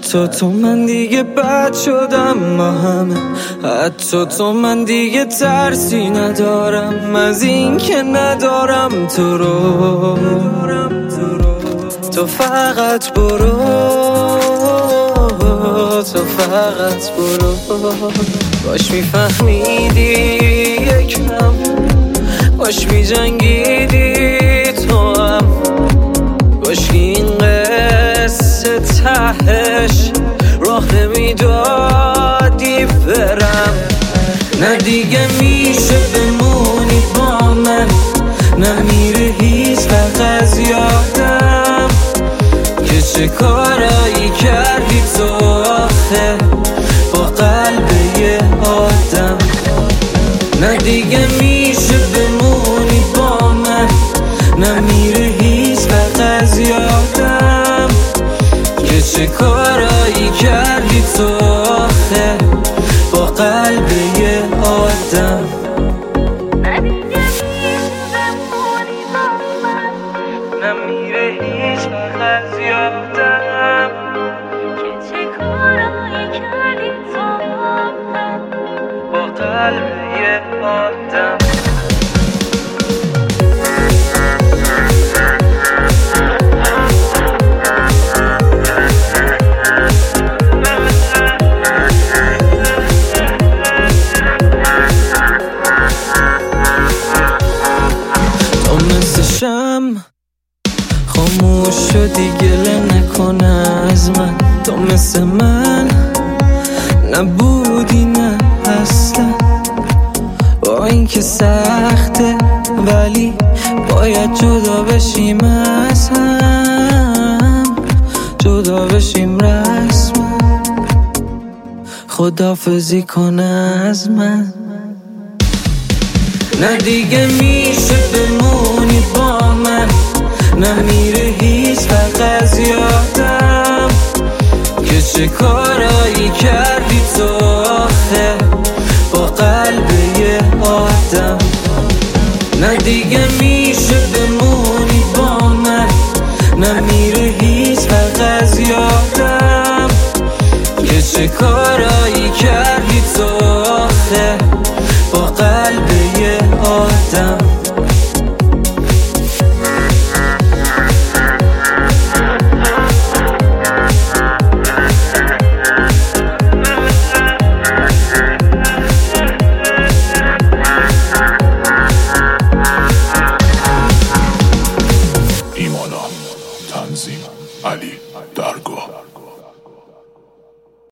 حتی تو من دیگه بد شدم ما همه، حتی تو من دیگه ترسی ندارم از این که ندارم تو رو. تو فقط برو، تو فقط برو. باش میفهمیدی یکم، باش میجنگیدی تو هم، باش این قصه تهش راه نمیدادی برم. نه دیگه میشه بمونی با من، نمیره هیچ وقت از یادم که چه کارایی کردی تو آخه با قلب یه آدم. نه دیگه میشه بمونی با من، نمیره هیچ وقت از یادم که چه کارایی کردی تو آخه با قلب یه آدم. نمیره هیچ وقت از یادم که چه کارایی کردی تو با قلب یه آدم. تو مثل شم خاموش شدی، گله نکنه از من. تو مثل من نبودی نه اصلا، با این که سخته ولی باید جدا بشیم از هم، جدا بشیم رسما. خداحافظی کنه از من. نه دیگه میشه بمونی با من، نمیره هیچ وقت از یادم که چه کارایی کردی تو آخه با قلب یه آدم. نه دیگه میشه بمونی با من، نمیره هیچ وقت از یادم که چه کارایی کردی تو آخه با قلب یه آدم. تنظیم علی در